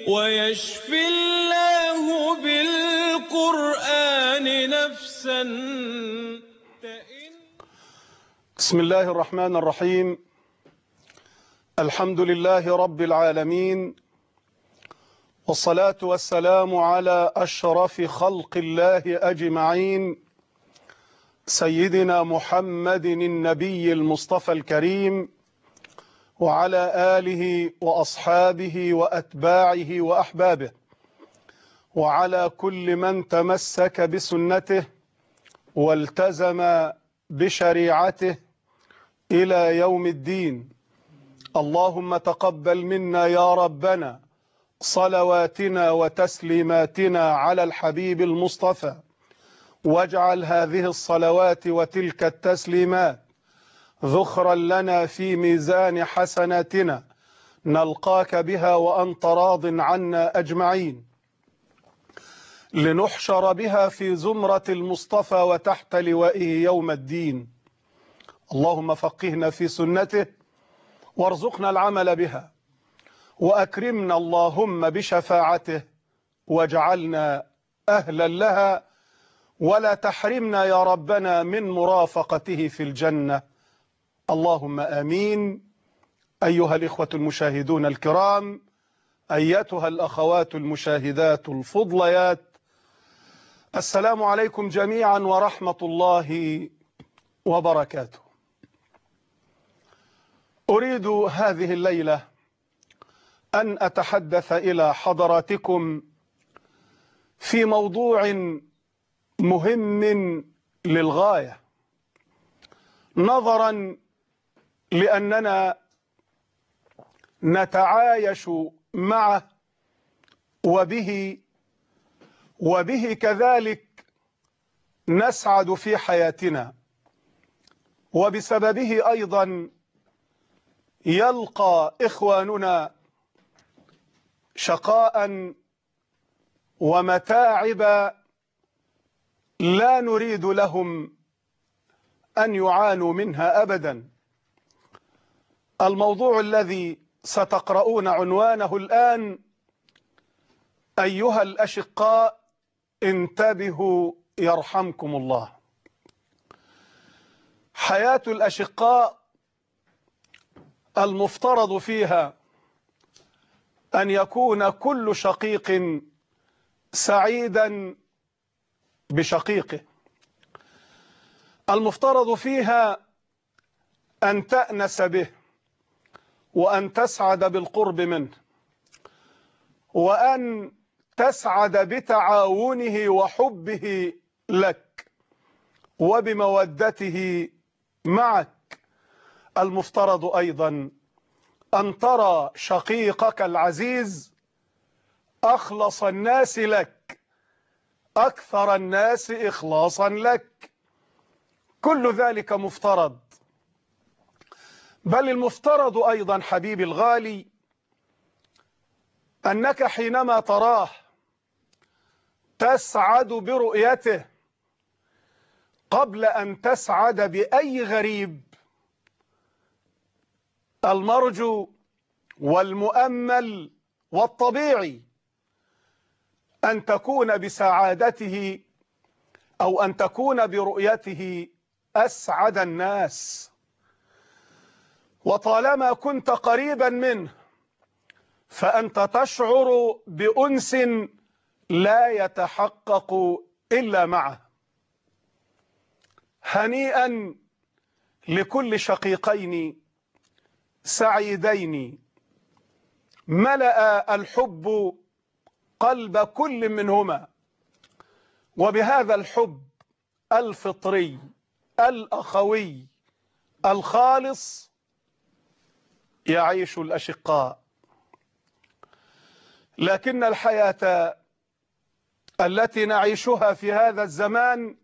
ويشفي الله بالقرآن نفسا. بسم الله الرحمن الرحيم. الحمد لله رب العالمين، والصلاة والسلام على أشرف خلق الله أجمعين، سيدنا محمد النبي المصطفى الكريم، وعلى آله وأصحابه وأتباعه وأحبابه، وعلى كل من تمسك بسنته والتزم بشريعته إلى يوم الدين. اللهم تقبل منا يا ربنا صلواتنا وتسليماتنا على الحبيب المصطفى، واجعل هذه الصلوات وتلك التسليمات ذخرا لنا في ميزان حسناتنا نلقاك بها وأنت راض عنا أجمعين، لنحشر بها في زمرة المصطفى وتحت لوائه يوم الدين. اللهم فقهنا في سنته وارزقنا العمل بها، وأكرمنا اللهم بشفاعته واجعلنا أهلا لها، ولا تحرمنا يا ربنا من مرافقته في الجنة. اللهم آمين. أيها الإخوة المشاهدون الكرام، أيتها الأخوات المشاهدات الفضليات، السلام عليكم جميعا ورحمة الله وبركاته. أريد هذه الليلة أن أتحدث إلى حضراتكم في موضوع مهم للغاية، نظرا لأننا نتعايش معه وبه كذلك نسعد في حياتنا، وبسببه أيضا يلقى إخواننا شقاء ومتاعب لا نريد لهم أن يعانوا منها أبدا. الموضوع الذي ستقرؤون عنوانه الآن: أيها الأشقاء انتبهوا يرحمكم الله. حياة الأشقاء المفترض فيها أن يكون كل شقيق سعيدا بشقيقه، المفترض فيها أن تأنس به وأن تسعد بالقرب منه، وأن تسعد بتعاونه وحبه لك وبمودته معك. المفترض أيضا أن ترى شقيقك العزيز أخلص الناس لك، أكثر الناس إخلاصا لك. كل ذلك مفترض، بل المفترض أيضا حبيبي الغالي أنك حينما تراه تسعد برؤيته قبل أن تسعد بأي غريب. المرجو والمؤمل والطبيعي أن تكون بسعادته أو أن تكون برؤيته أسعد الناس، وطالما كنت قريبا منه فأنت تشعر بأنس لا يتحقق إلا معه. هنيئا لكل شقيقين سعيدين ملأ الحب قلب كل منهما، وبهذا الحب الفطري الأخوي الخالص يعيش الأشقاء. لكن الحياة التي نعيشها في هذا الزمان،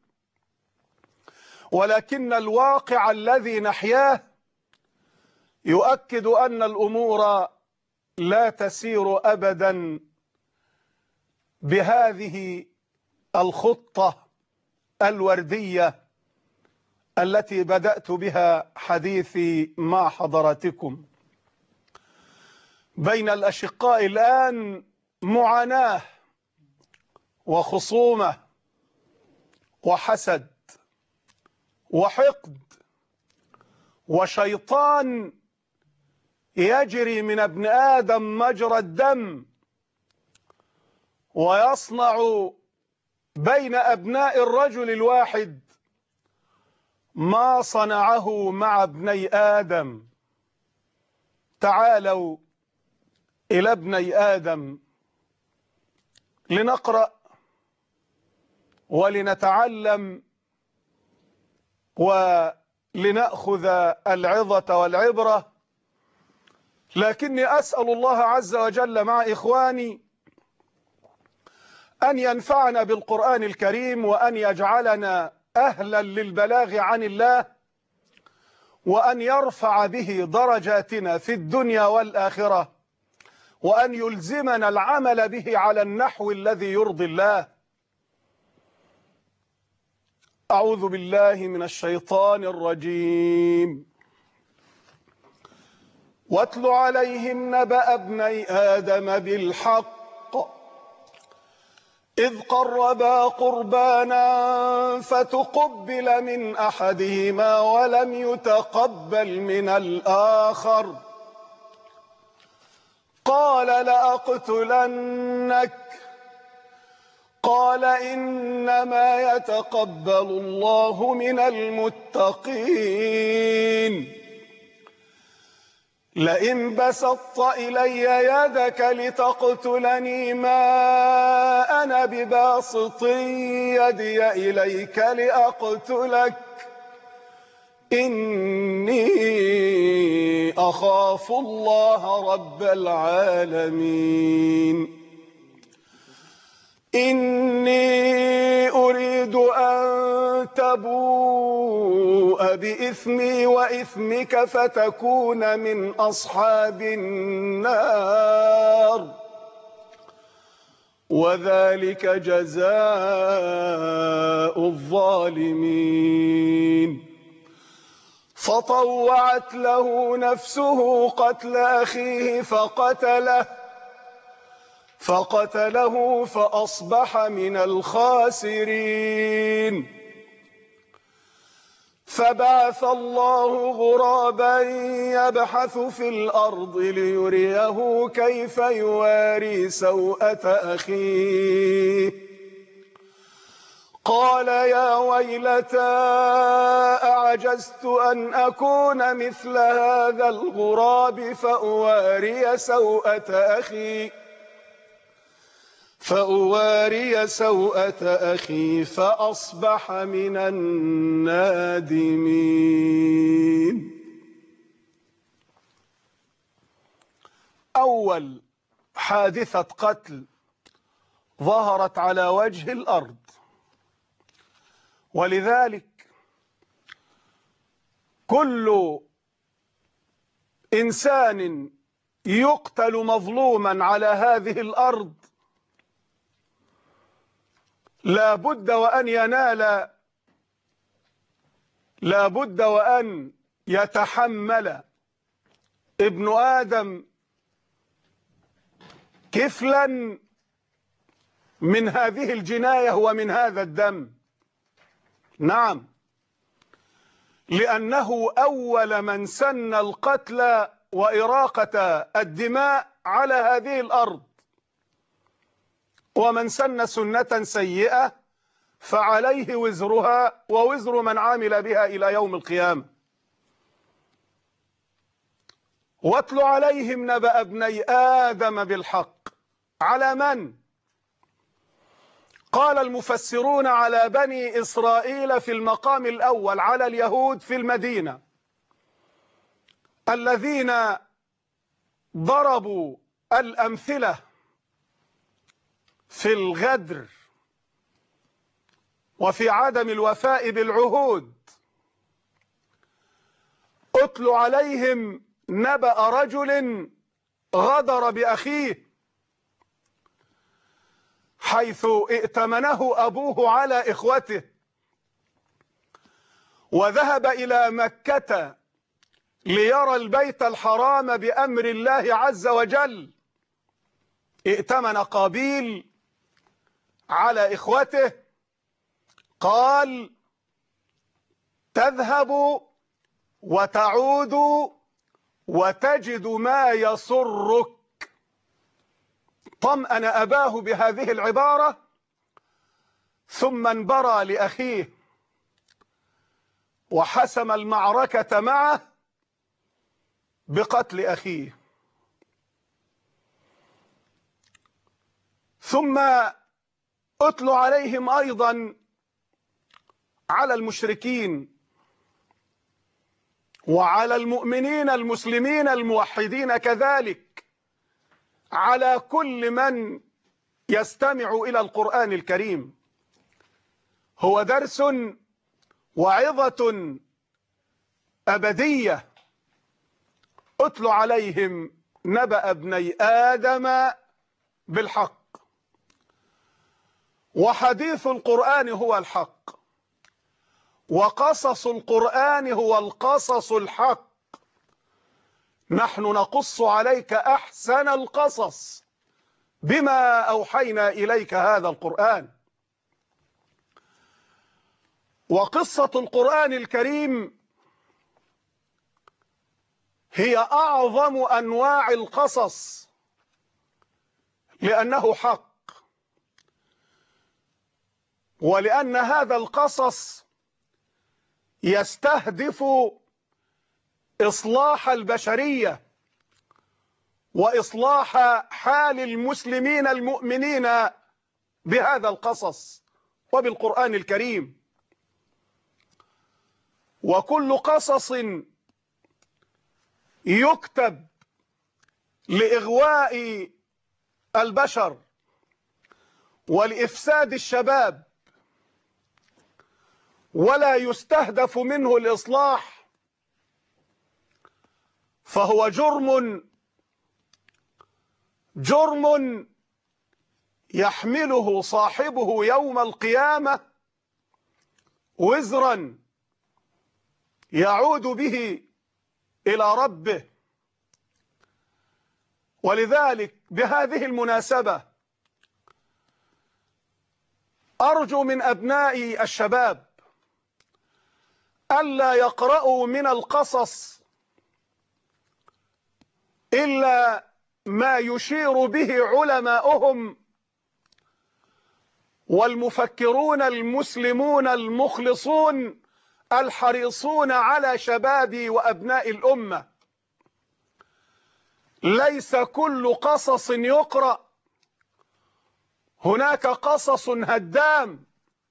ولكن الواقع الذي نحياه يؤكد أن الأمور لا تسير أبدا بهذه الخطة الوردية التي بدأت بها حديثي مع حضراتكم. بين الأشقاء الآن معاناة وخصومة وحسد وحقد وشيطان يجري من ابن آدم مجرى الدم، ويصنع بين أبناء الرجل الواحد ما صنعه مع ابني آدم. تعالوا إلى ابني آدم لنقرأ ولنتعلم ولنأخذ العظة والعبرة. لكني أسأل الله عز وجل مع إخواني أن ينفعنا بالقرآن الكريم، وأن يجعلنا أهلا للبلاغ عن الله، وأن يرفع به درجاتنا في الدنيا والآخرة، وأن يلزمنا العمل به على النحو الذي يرضي الله. أعوذ بالله من الشيطان الرجيم. واتل عليهم نبأ ابني آدم بالحق إذ قربا قربانا فتقبل من أحدهما ولم يتقبل من الآخر قال لأقتلنك قال إنما يتقبل الله من المتقين لئن بسطت إلي يدك لتقتلني ما أنا بباسط يدي إليك لأقتلك إني أخاف الله رب العالمين إني أريد أن تبوء بإثمي وإثمك فتكون من أصحاب النار وذلك جزاء الظالمين فطوعت له نفسه قتل أخيه فقتله فأصبح من الخاسرين فبعث الله غرابا يبحث في الأرض ليريه كيف يواري سوءة أخيه قال يا ويلتى أعجزت أن أكون مثل هذا الغراب فأواري سوءة أخي فأصبح من النادمين. أول حادثة قتل ظهرت على وجه الأرض، ولذلك كل إنسان يقتل مظلوما على هذه الأرض لا بد وأن يتحمل ابن آدم كفلا من هذه الجناية ومن هذا الدم. نعم، لأنه أول من سن القتل وإراقة الدماء على هذه الأرض، ومن سن سنة سيئة فعليه وزرها ووزر من عامل بها إلى يوم القيامة. واتل عليهم نبأ ابني آدم بالحق. على من؟ قال المفسرون على بني إسرائيل في المقام الأول، على اليهود في المدينة الذين ضربوا الأمثلة في الغدر وفي عدم الوفاء بالعهود. اتل عليهم نبأ رجل غدر بأخيه حيث ائتمنه أبوه على إخوته، وذهب إلى مكة ليرى البيت الحرام بأمر الله عز وجل، ائتمن قابيل على إخوته، قال: تذهب وتعود وتجد ما يسرك. طمأن أباه بهذه العبارة، ثم انبرى لأخيه وحسم المعركة معه بقتل أخيه. ثم أتل عليهم أيضا على المشركين وعلى المؤمنين المسلمين الموحدين كذلك، على كل من يستمع إلى القرآن الكريم. هو درس وعظة أبدية. أتل عليهم نبأ ابني آدم بالحق. وحديث القرآن هو الحق، وقصص القرآن هو القصص الحق. نحن نقص عليك أحسن القصص بما أوحينا إليك هذا القرآن. وقصة القرآن الكريم هي أعظم أنواع القصص، لأنه حق، ولأن هذا القصص يستهدف إصلاح البشرية وإصلاح حال المسلمين المؤمنين بهذا القصص وبالقرآن الكريم. وكل قصص يكتب لإغواء البشر ولإفساد الشباب ولا يستهدف منه الإصلاح، فهو جرم يحمله صاحبه يوم القيامة وزرا يعود به إلى ربه. ولذلك بهذه المناسبة أرجو من أبناء الشباب ألا يقرأوا من القصص إلا ما يشير به علماؤهم والمفكرون المسلمون المخلصون الحريصون على شباب وأبناء الأمة. ليس كل قصص يقرأ، هناك قصص هدام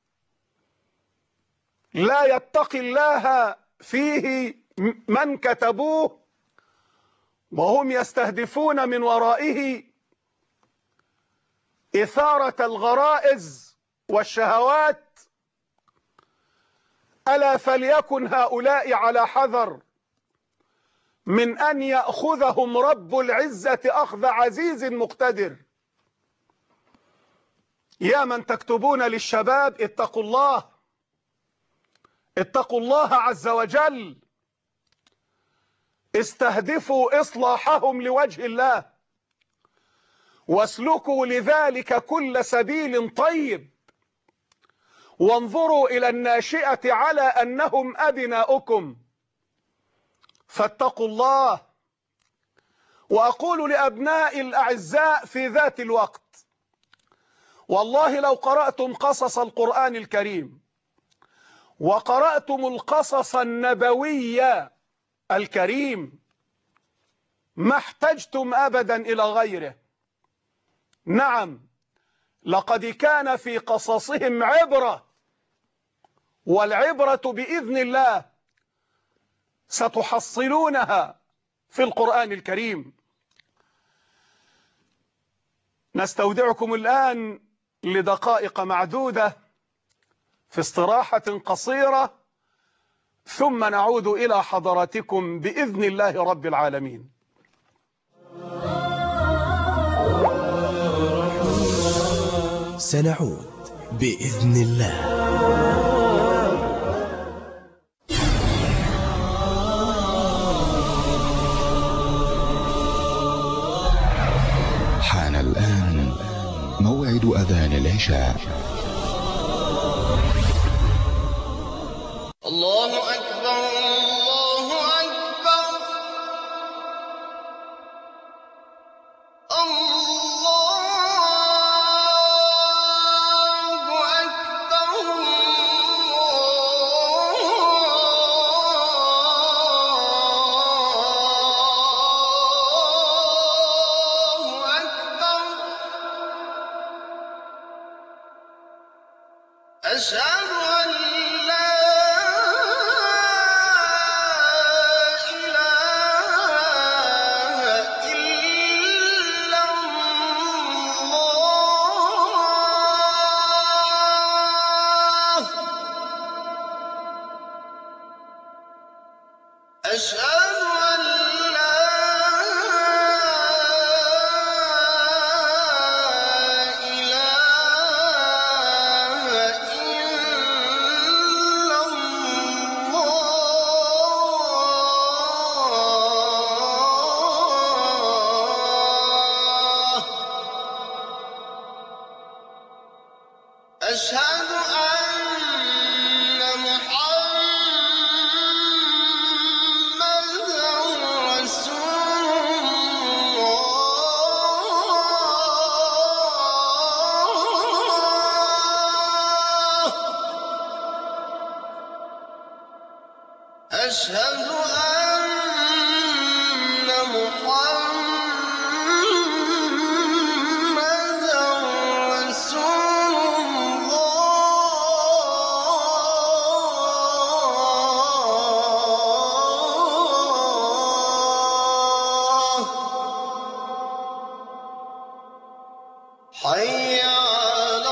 لا يتقي الله فيه من كتبوه، وهم يستهدفون من ورائه إثارة الغرائز والشهوات. ألا فليكن هؤلاء على حذر من أن يأخذهم رب العزة أخذ عزيز مقتدر. يا من تكتبون للشباب اتقوا الله، اتقوا الله عز وجل، استهدفوا إصلاحهم لوجه الله، واسلكوا لذلك كل سبيل طيب، وانظروا إلى الناشئة على أنهم أبناؤكم، فاتقوا الله. وأقول لأبناء الأعزاء في ذات الوقت، والله لو قرأتم قصص القرآن الكريم وقرأتم القصص النبوي الكريم ما احتجتم أبدا إلى غيره. نعم، لقد كان في قصصهم عبرة، والعبرة بإذن الله ستحصلونها في القرآن الكريم. نستودعكم الآن لدقائق معدودة في استراحة قصيرة، ثم نعود إلى حضراتكم بإذن الله رب العالمين. سنعود بإذن الله. حان الآن موعد أذان العشاء. الله أكبر الله أكبر الله أكبر الله أكبر أشهد أن لا أشهد أن لا إله إلا الله أشهد أن محمدًا رسول الله أشهد أن محمدًا رسول الله حي على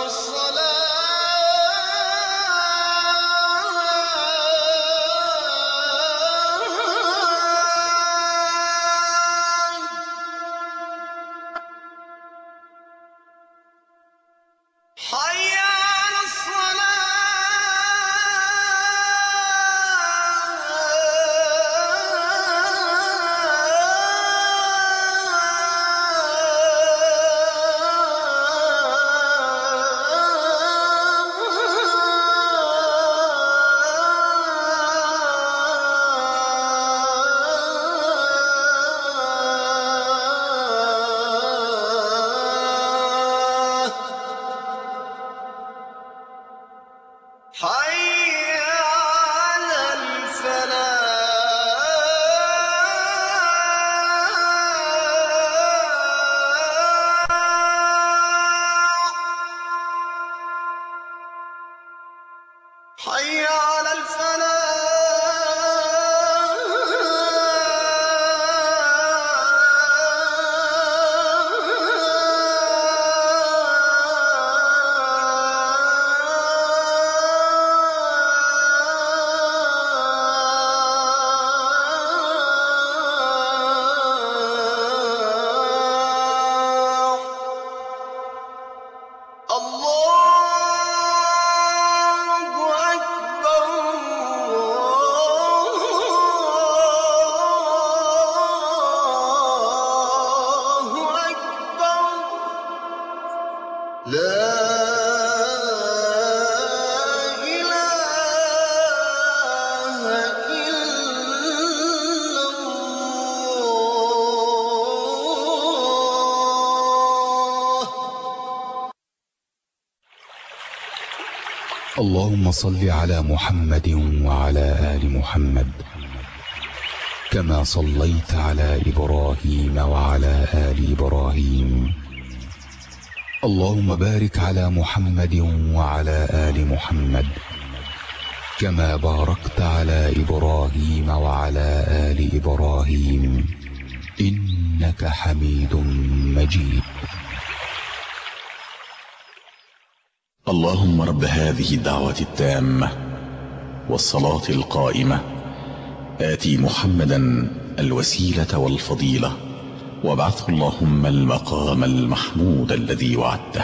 حي على حي على الفلاح حي على الفلاح الله أكبر الله أكبر لا إله إلا الله اللهم صل على محمد وعلى آل محمد كما صليت على إبراهيم وعلى آل إبراهيم. اللهم بارك على محمد وعلى آل محمد كما باركت على إبراهيم وعلى آل إبراهيم إنك حميد مجيد. اللهم رب هذه الدعوة التامة والصلاة القائمة آتي محمدا الوسيلة والفضيلة وابعثه اللهم المقام المحمود الذي وعدته.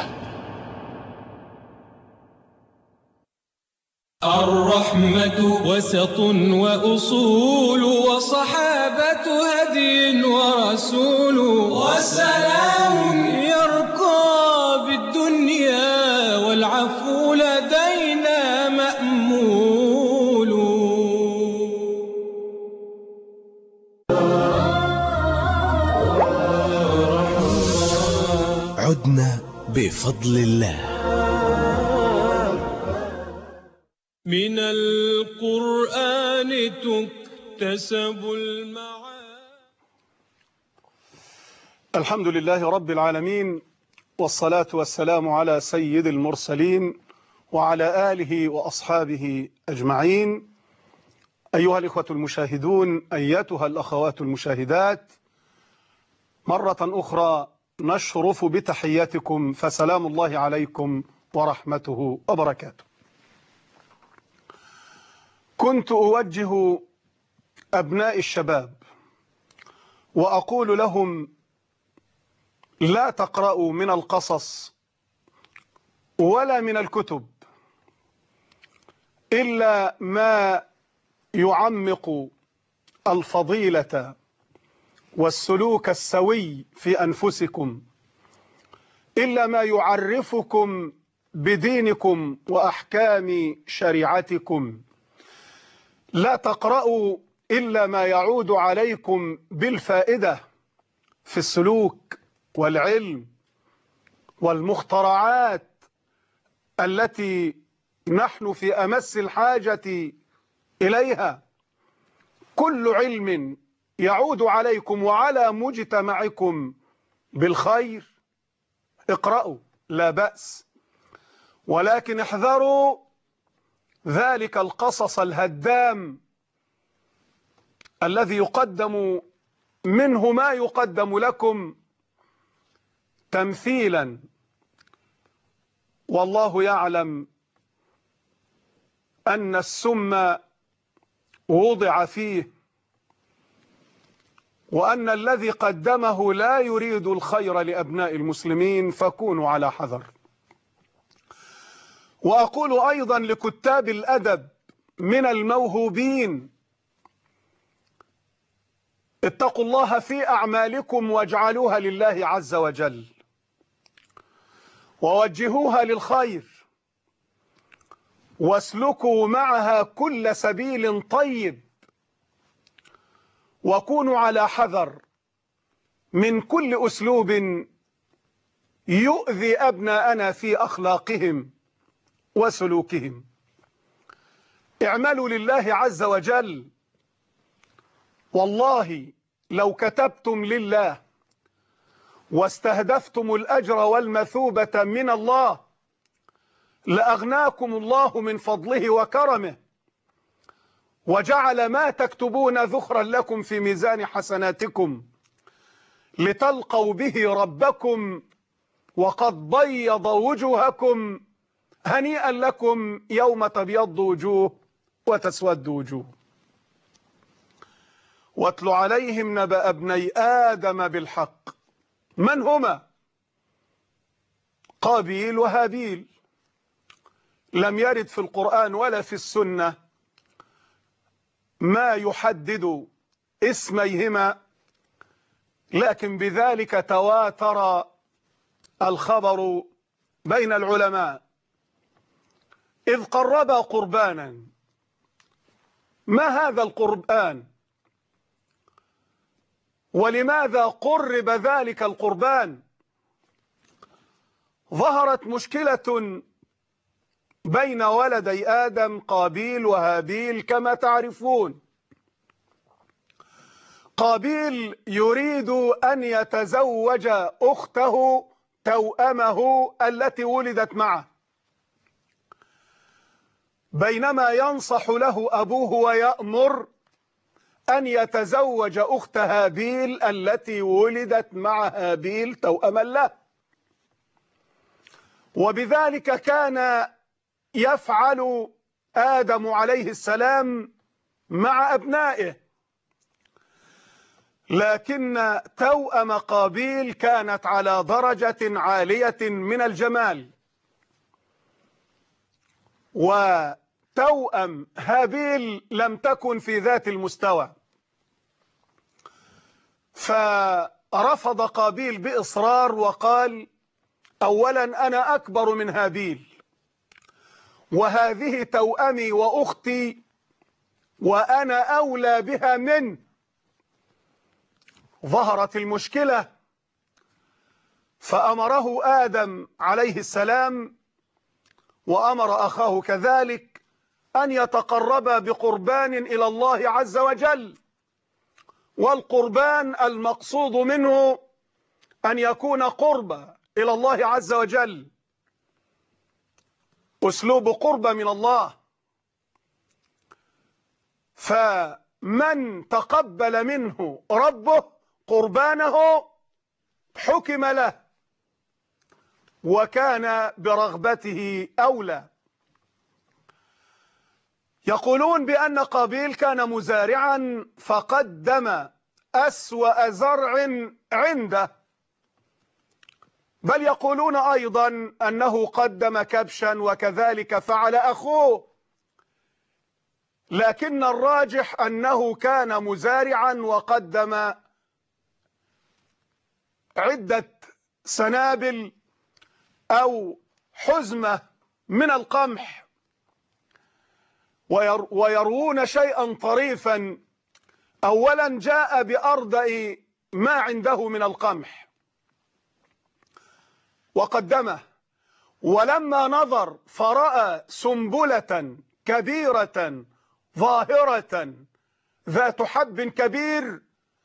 الرحمة وسط وأصول وصحابة هدي ورسول وسلام عدنا بفضل الله. من القرآن تكتسب المعاني. الحمد لله رب العالمين، والصلاة والسلام على سيد المرسلين وعلى آله وأصحابه أجمعين. أيها الإخوة المشاهدون، أيتها الأخوات المشاهدات، مرة أخرى نشرف بتحياتكم، فسلام الله عليكم ورحمته وبركاته. كنت أوجه أبناء الشباب وأقول لهم: لا تقرأوا من القصص ولا من الكتب إلا ما يعمق الفضيلة والسلوك السوي في أنفسكم، إلا ما يعرفكم بدينكم وأحكام شريعتكم. لا تقرأوا إلا ما يعود عليكم بالفائدة في السلوك والعلم والمخترعات التي نحن في أمس الحاجة إليها. كل علم يعود عليكم وعلى مجتمعكم بالخير اقرأوا، لا بأس، ولكن احذروا ذلك القصص الهدام الذي يقدم منه ما يقدم لكم تمثيلا، والله يعلم أن السم وضع فيه، وأن الذي قدمه لا يريد الخير لأبناء المسلمين، فكونوا على حذر. وأقول أيضا لكتاب الأدب من الموهوبين: اتقوا الله في أعمالكم واجعلوها لله عز وجل، ووجهوها للخير، واسلكوا معها كل سبيل طيب، وكونوا على حذر من كل أسلوب يؤذي أبناءنا في أخلاقهم وسلوكهم. اعملوا لله عز وجل، والله لو كتبتم لله واستهدفتم الأجر والمثوبة من الله لأغناكم الله من فضله وكرمه، وجعل ما تكتبون ذخرا لكم في ميزان حسناتكم لتلقوا به ربكم وقد بيض وجوهكم. هنيئا لكم يوم تبيض وجوه وتسود وجوه. واتل عليهم نبأ ابني آدم بالحق. من هما؟ قابيل وهابيل. لم يرد في القرآن ولا في السنة ما يحدد اسميهما، لكن بذلك تواتر الخبر بين العلماء. إذ قربا قربانا. ما هذا القربان؟ ولماذا قرب ذلك القربان؟ ظهرت مشكلة بين ولدي آدم قابيل وهابيل كما تعرفون. قابيل يريد أن يتزوج أخته توأمه التي ولدت معه، بينما ينصح له أبوه ويأمر أن يتزوج أخت هابيل التي ولدت مع هابيل توأما له. وبذلك كان يفعل آدم عليه السلام مع أبنائه، لكن توأم قابيل كانت على درجة عالية من الجمال، وتوأم هابيل لم تكن في ذات المستوى. فرفض قابيل بإصرار وقال: أولا أنا أكبر من هابيل، وهذه توأمي وأختي وأنا أولى بها منه. ظهرت المشكلة، فأمره آدم عليه السلام وأمر أخاه كذلك أن يتقربا بقربان إلى الله عز وجل. والقربان المقصود منه أن يكون قربا إلى الله عز وجل، أسلوب قربة من الله. فمن تقبل منه ربه قربانه حكم له وكان برغبته أولى. يقولون بأن قابيل كان مزارعا فقدم أسوأ زرع عنده، بل يقولون أيضا أنه قدم كبشا وكذلك فعل أخوه، لكن الراجح أنه كان مزارعا وقدم عدة سنابل أو حزمة من القمح. ويروون شيئا طريفا، أولا جاء بأردأ ما عنده من القمح وقدمه، ولما نظر فرأى سنبلة كبيرة ظاهرة ذات حب كبير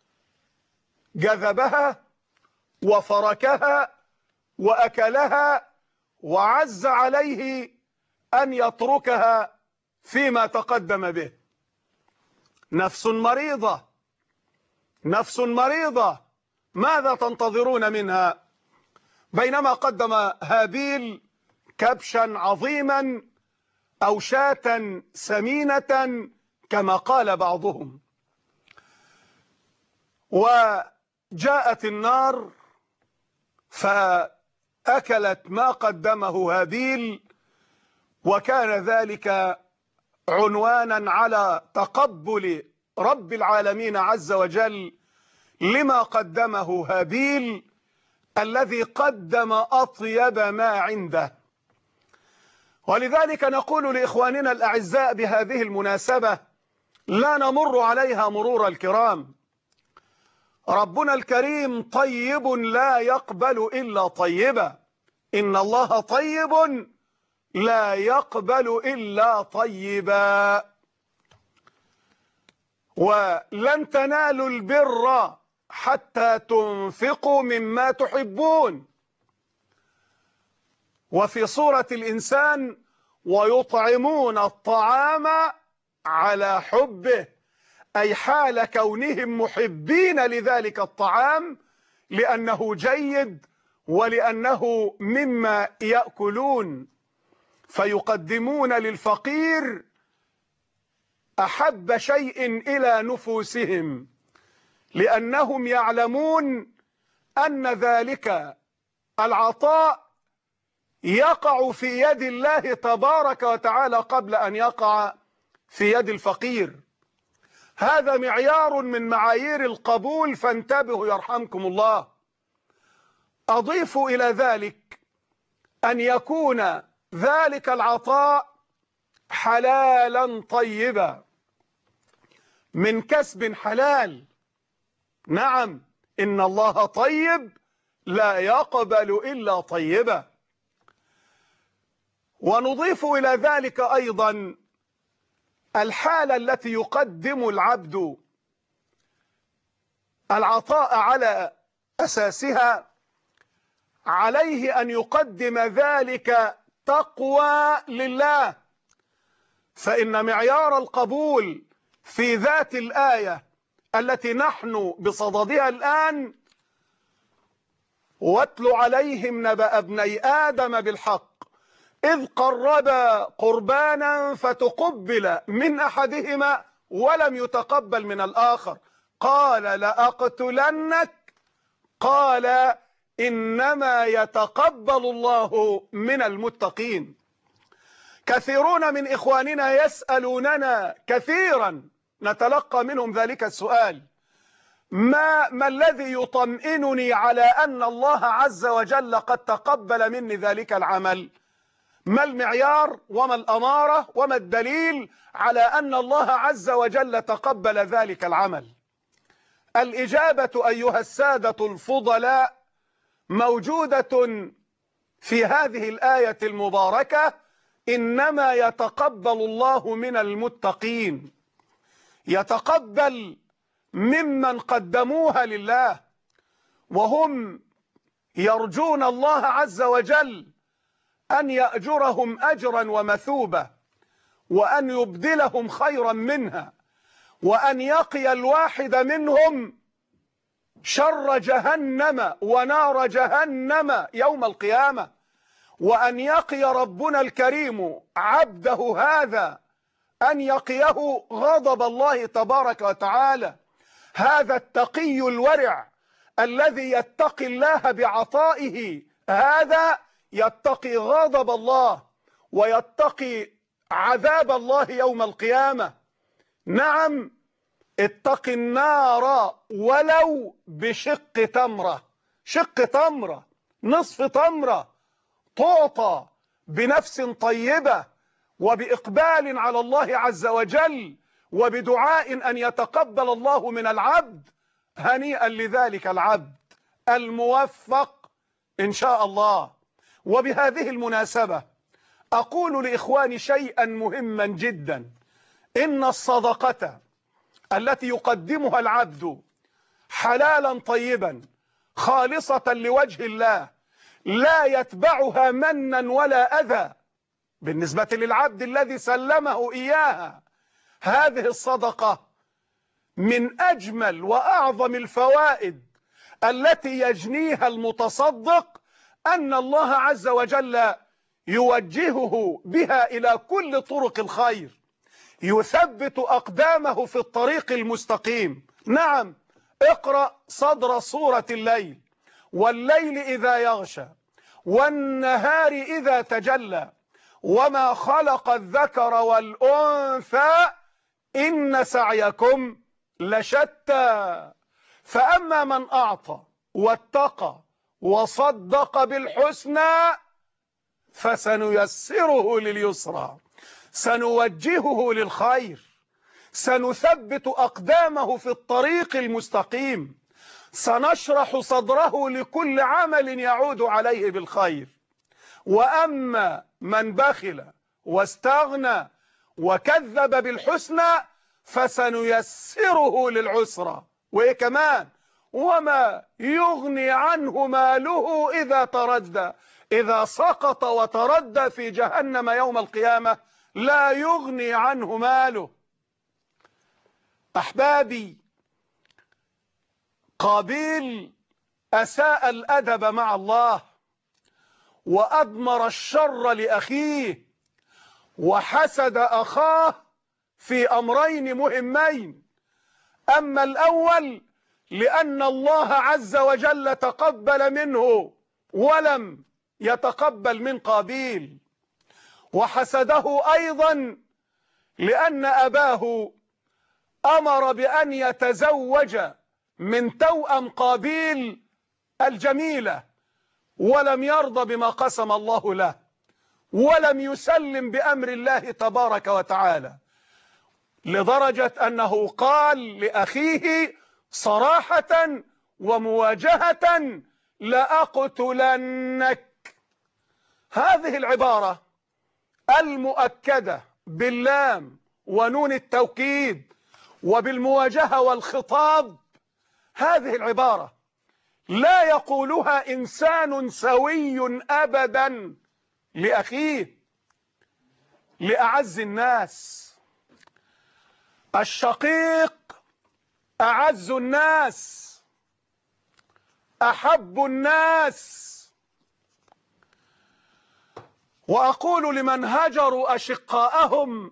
جذبها وفركها وأكلها، وعز عليه أن يتركها فيما تقدم به. نفس مريضة، نفس مريضة، ماذا تنتظرون منها؟ بينما قدم هابيل كبشا عظيما أو شاة سمينة كما قال بعضهم. وجاءت النار فأكلت ما قدمه هابيل، وكان ذلك عنوانا على تقبل رب العالمين عز وجل لما قدمه هابيل الذي قدم أطيب ما عنده. ولذلك نقول لإخواننا الأعزاء بهذه المناسبة لا نمر عليها مرور الكرام. ربنا الكريم طيب لا يقبل إلا طيبا، إن الله طيب لا يقبل إلا طيبا. ولن تنالوا البر حتى تنفقوا مما تحبون. وفي سورة الإنسان ويطعمون الطعام على حبه، أي حال كونهم محبين لذلك الطعام لأنه جيد ولأنه مما يأكلون، فيقدمون للفقير أحب شيء إلى نفوسهم، لأنهم يعلمون أن ذلك العطاء يقع في يد الله تبارك وتعالى قبل أن يقع في يد الفقير. هذا معيار من معايير القبول، فانتبهوا يرحمكم الله. أضيف إلى ذلك أن يكون ذلك العطاء حلالا طيبا من كسب حلال. نعم، إن الله طيب لا يقبل إلا طيبا. ونضيف إلى ذلك أيضا الحالة التي يقدم العبد العطاء على أساسها، عليه أن يقدم ذلك تقوى لله، فإن معيار القبول في ذات الآية التي نحن بصددها الآن: واتل عليهم نبأ ابني آدم بالحق إذ قربا قربانا فتقبل من أحدهما ولم يتقبل من الآخر قال لأقتلنك قال إنما يتقبل الله من المتقين. كثيرون من إخواننا يسألوننا كثيرا، نتلقى منهم ذلك السؤال: ما الذي يطمئنني على أن الله عز وجل قد تقبل مني ذلك العمل؟ ما المعيار وما الأمارة وما الدليل على أن الله عز وجل تقبل ذلك العمل؟ الإجابة أيها السادة الفضلاء موجودة في هذه الآية المباركة: إنما يتقبل الله من المتقين. يتقبل ممن قدموها لله وهم يرجون الله عز وجل أن يأجرهم أجرا ومثوبة، وأن يبدلهم خيرا منها، وأن يقي الواحد منهم شر جهنم ونار جهنم يوم القيامة، وأن يقي ربنا الكريم عبده هذا، أن يقيه غضب الله تبارك وتعالى. هذا التقي الورع الذي يتقي الله بعطائه، هذا يتقي غضب الله ويتقي عذاب الله يوم القيامة. نعم، اتق النار ولو بشق تمرة. شق تمرة، نصف تمرة، تعطى بنفس طيبة وبإقبال على الله عز وجل وبدعاء أن يتقبل الله من العبد. هنيئا لذلك العبد الموفق إن شاء الله. وبهذه المناسبة أقول لإخواني شيئا مهما جدا: إن الصدقة التي يقدمها العبد حلالا طيبا خالصة لوجه الله لا يتبعها منا ولا أذى بالنسبة للعبد الذي سلمه إياها. هذه الصدقة من أجمل وأعظم الفوائد التي يجنيها المتصدق أن الله عز وجل يوجهه بها إلى كل طرق الخير، يثبت أقدامه في الطريق المستقيم. نعم، اقرأ صدر سورة الليل: والليل إذا يغشى والنهار إذا تجلى وما خلق الذكر والأنثى إن سعيكم لشتى فأما من أعطى واتقى وصدق بالحسنى فسنيسره لليسرى، سنوجهه للخير، سنثبت أقدامه في الطريق المستقيم، سنشرح صدره لكل عمل يعود عليه بالخير. وأما من بخل واستغنى وكذب بالحسنى فسنيسره للعسرى. وإيه كمان؟ وما يغني عنه ماله إذا تردى. إذا سقط وتردى في جهنم يوم القيامة لا يغني عنه ماله. أحبابي، قابيل أساء الأدب مع الله وأضمر الشر لأخيه وحسد أخاه في أمرين مهمين. أما الأول لأن الله عز وجل تقبل منه ولم يتقبل من قابيل، وحسده أيضا لأن أباه أمر بأن يتزوج من توأم قابيل الجميلة ولم يرضى بما قسم الله له ولم يسلم بأمر الله تبارك وتعالى، لدرجة أنه قال لأخيه صراحة ومواجهة: لأقتلنك. هذه العبارة المؤكدة باللام ونون التوكيد وبالمواجهة والخطاب، هذه العبارة لا يقولها إنسان سوي أبدا لأخيه، لأعز الناس. الشقيق أعز الناس، أحب الناس. وأقول لمن هجروا أشقاءهم: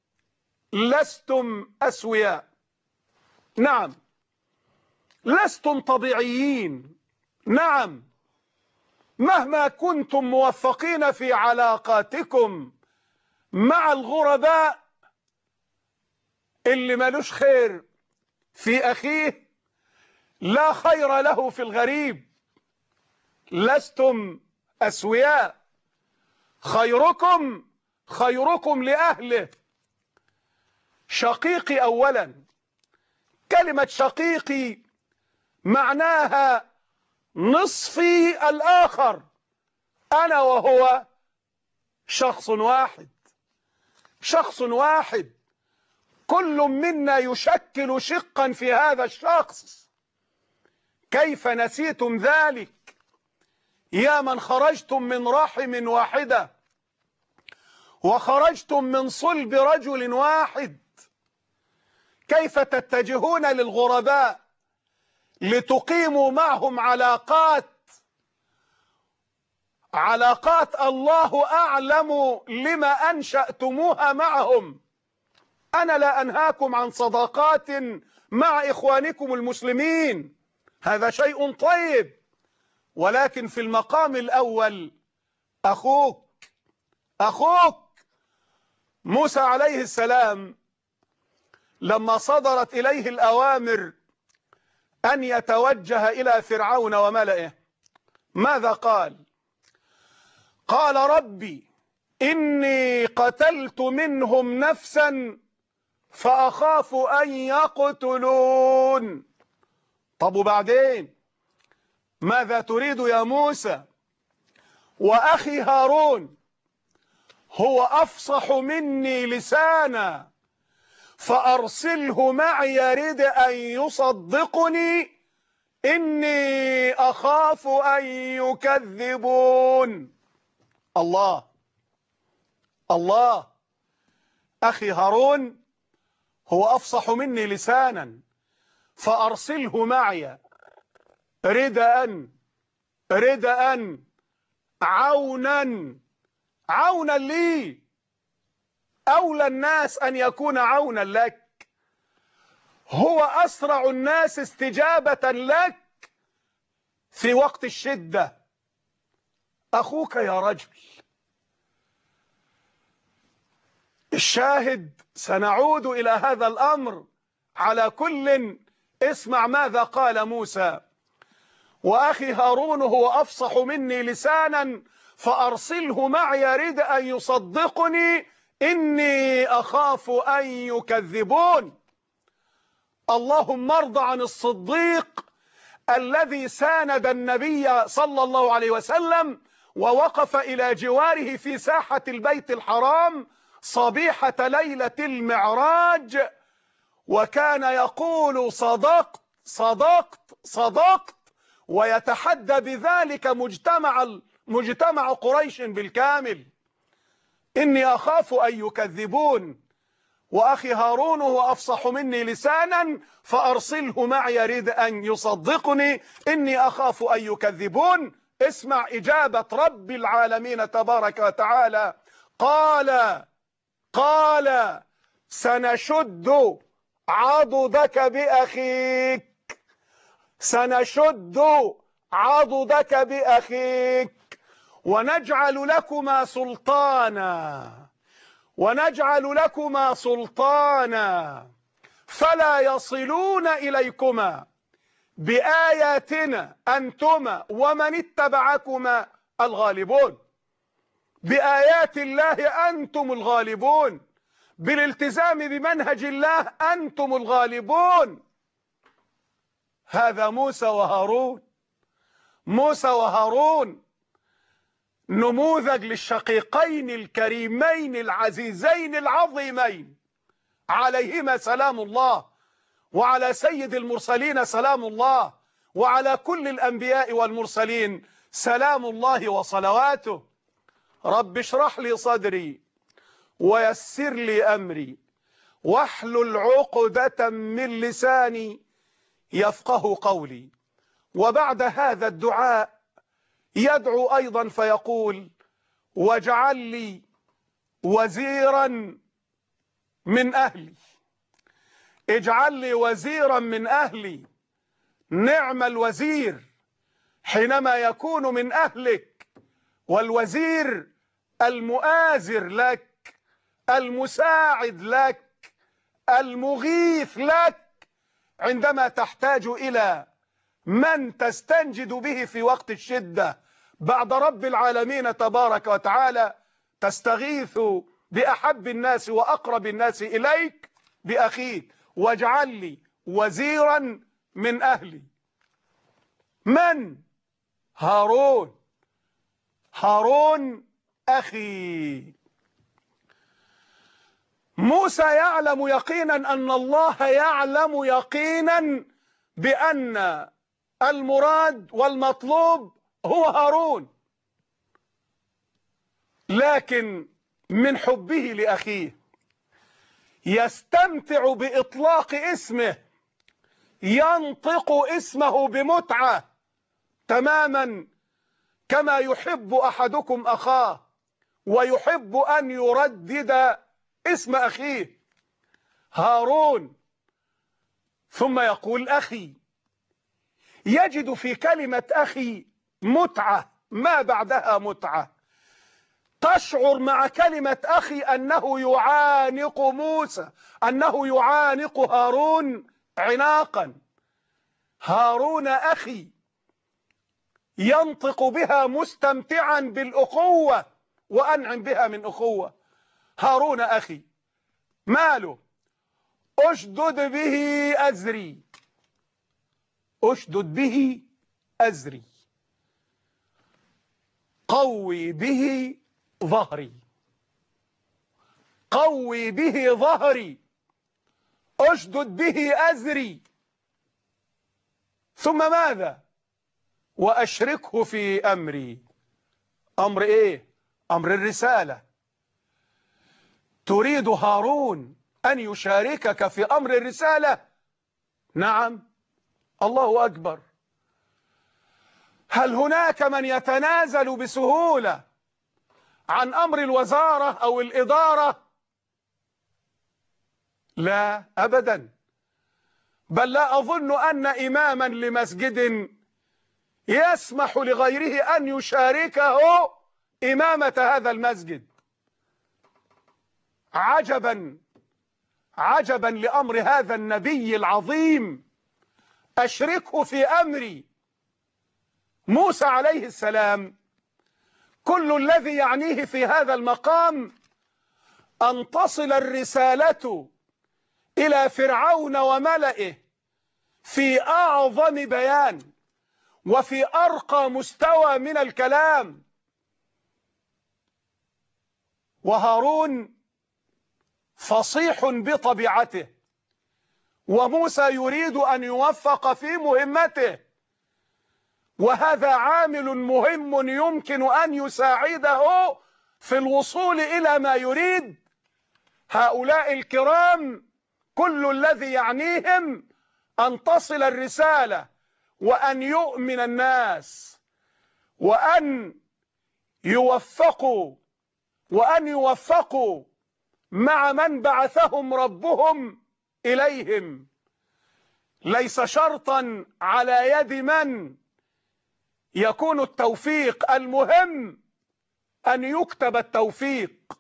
لستم أسوياء. نعم، لستم طبيعيين. نعم، مهما كنتم موفقين في علاقاتكم مع الغرباء، اللي ملوش خير في أخيه لا خير له في الغريب. لستم أسوياء، خيركم خيركم لأهله. شقيقي أولا، كلمة شقيقي معناها نصفي الآخر، أنا وهو شخص واحد، شخص واحد، كل منا يشكل شقا في هذا الشخص. كيف نسيتم ذلك يا من خرجتم من رحم واحدة وخرجتم من صلب رجل واحد؟ كيف تتجهون للغرباء لتقيموا معهم علاقات الله أعلم لما أنشأتموها معهم؟ أنا لا أنهاكم عن صداقات مع إخوانكم المسلمين، هذا شيء طيب، ولكن في المقام الأول أخوك موسى عليه السلام لما صدرت إليه الأوامر أن يتوجه إلى فرعون وملئه، ماذا قال؟ قال ربي إني قتلت منهم نفسا فأخاف أن يقتلون. طب وبعدين ماذا تريد يا موسى؟ وأخي هارون هو أفصح مني لسانا فأرسله معي يرد أن يصدقني إني أخاف أن يكذبون. الله، أخي هارون هو أفصح مني لسانا فأرسله معي ردءا عونا لي، أولى الناس أن يكون عونا لك، هو أسرع الناس استجابة لك في وقت الشدة، أخوك يا رجل. الشاهد سنعود إلى هذا الأمر. على كل اسمع ماذا قال موسى: وأخي هارون هو أفصح مني لسانا فأرسله معي يرد أن يصدقني إني أخاف أن يكذبون. اللهم ارض عن الصديق الذي ساند النبي صلى الله عليه وسلم ووقف إلى جواره في ساحة البيت الحرام صبيحة ليلة المعراج، وكان يقول صدقت صدقت صدقت، ويتحدى بذلك مجتمع قريش بالكامل. إني أخاف أن يكذبون، وأخي هارون هو أفصح مني لسانا فأرسله معي يريد أن يصدقني إني أخاف أن يكذبون. اسمع إجابة رب العالمين تبارك وتعالى. قال سنشد عضدك بأخيك، سنشد عضدك بأخيك ونجعل لكما سلطانا فلا يصلون إليكما بآياتنا أنتما ومن اتبعكما الغالبون. بآيات الله أنتم الغالبون، بالالتزام بمنهج الله أنتم الغالبون. هذا موسى وهارون نموذج للشقيقين الكريمين العزيزين العظيمين عليهما سلام الله، وعلى سيد المرسلين سلام الله، وعلى كل الأنبياء والمرسلين سلام الله وصلواته. رب اشرح لي صدري ويسر لي أمري واحلل عقدة من لساني يفقه قولي. وبعد هذا الدعاء يدعو أيضا فيقول: واجعل لي وزيرا من أهلي، اجعل لي وزيرا من أهلي. نعم الوزير حينما يكون من أهلك، والوزير المؤازر لك، المساعد لك، المغيث لك عندما تحتاج إلى من تستنجد به في وقت الشدة. بعد رب العالمين تبارك وتعالى تستغيث بأحب الناس وأقرب الناس إليك، بأخيك. واجعل لي وزيرا من أهلي. من هارون. هارون أخي. موسى يعلم يقينا أن الله يعلم يقينا بأن المراد والمطلوب هو هارون، لكن من حبه لأخيه يستمتع بإطلاق اسمه، ينطق اسمه بمتعة تماما كما يحب أحدكم أخاه ويحب أن يردد اسم أخيه هارون، ثم يقول أخي. يجد في كلمة أخي متعة ما بعدها متعة. تشعر مع كلمة أخي أنه يعانق موسى، أنه يعانق هارون عناقا. هارون أخي، ينطق بها مستمتعا بالأخوة وأنعم بها من أخوة. هارون أخي ماله؟ أشدد به أزري، أشدد به أزري، قوي به ظهري، قوي به ظهري، أشدد به أزري. ثم ماذا؟ وأشركه في أمري. أمر إيه؟ أمر الرسالة. تريد هارون أن يشاركك في أمر الرسالة؟ نعم، الله أكبر. هل هناك من يتنازل بسهولة عن أمر الوزارة أو الإدارة؟ لا أبدا. بل لا أظن أن إماما لمسجد يسمح لغيره أن يشاركه إمامة هذا المسجد. عجبا عجبا لأمر هذا النبي العظيم، أشركه في أمري. موسى عليه السلام كل الذي يعنيه في هذا المقام أن تصل الرسالة إلى فرعون وملئه في أعظم بيان وفي أرقى مستوى من الكلام. وهارون فصيح بطبيعته، وموسى يريد أن يوفق في مهمته، وهذا عامل مهم يمكن أن يساعده في الوصول إلى ما يريد. هؤلاء الكرام كل الذي يعنيهم أن تصل الرسالة وأن يؤمن الناس وأن يوفقوا مع من بعثهم ربهم إليهم. ليس شرطا على يد من يكون التوفيق، المهم أن يكتب التوفيق.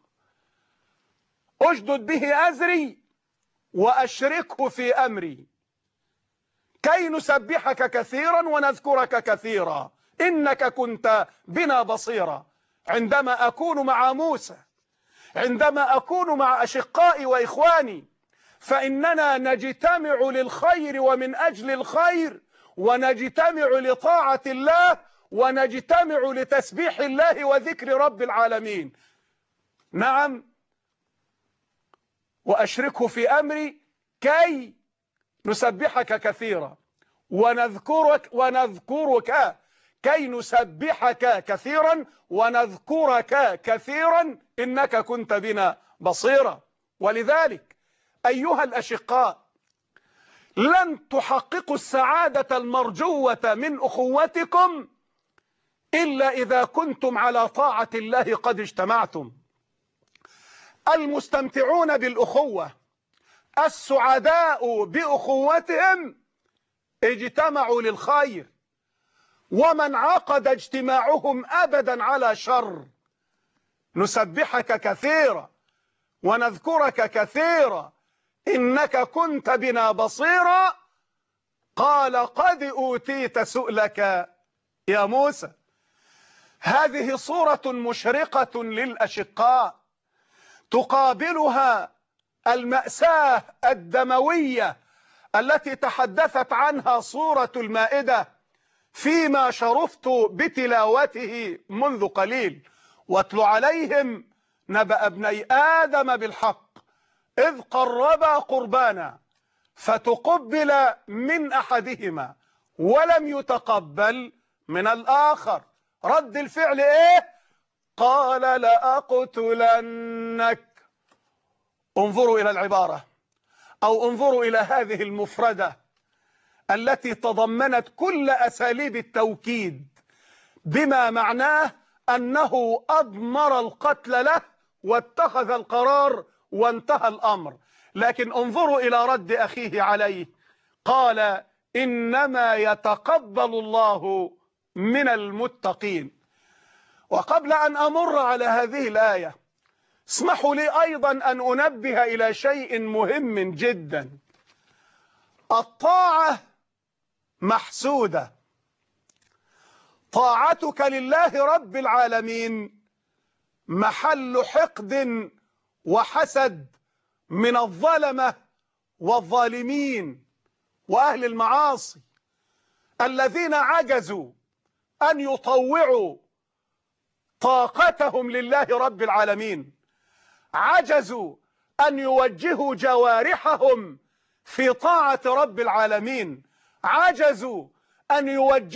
أشدد به أزري وأشركه في أمري كي نسبحك كثيرا ونذكرك كثيرا إنك كنت بنا بصيرا. عندما أكون مع موسى، عندما أكون مع أشقائي وإخواني، فإننا نجتمع للخير ومن أجل الخير، ونجتمع لطاعة الله، ونجتمع لتسبيح الله وذكر رب العالمين. نعم، وأشركه في أمري كي نسبحك كثيرا ونذكرك كي نسبحك كثيرا ونذكرك كثيرا إنك كنت بنا بصيرا. ولذلك أيها الأشقاء، لن تحققوا السعادة المرجوة من أخوتكم إلا إذا كنتم على طاعة الله قد اجتمعتم. المستمتعون بالأخوة السعداء بأخوتهم اجتمعوا للخير، ومن عقد اجتماعهم أبدا على شر. نسبحك كثيرا ونذكرك كثيرا إنك كنت بنا بصيرا. قال قد أوتيت سؤلك يا موسى. هذه صورة مشرقة للأشقاء تقابلها المأساة الدموية التي تحدثت عنها سورة المائدة فيما شرفت بتلاوته منذ قليل. واتل عليهم نبأ ابني آدم بالحق إذ قربا قربانا فتقبل من أحدهما ولم يتقبل من الآخر. رد الفعل إيه؟ قال لأقتلنك. انظروا إلى العبارة، أو انظروا إلى هذه المفردة التي تضمنت كل أساليب التوكيد، بما معناه أنه أضمر القتل له واتخذ القرار وانتهى الأمر. لكن انظروا إلى رد أخيه عليه، قال إنما يتقبل الله من المتقين. وقبل أن أمر على هذه الآية اسمحوا لي أيضا أن أنبه إلى شيء مهم جدا. الطاعة محسودة. طاعتك لله رب العالمين محل حقد وحسد من الظلمة والظالمين وأهل المعاصي الذين عجزوا أن يطوعوا طاقتهم لله رب العالمين، عجزوا أن يوجهوا جوارحهم في طاعة رب العالمين، عجزوا أن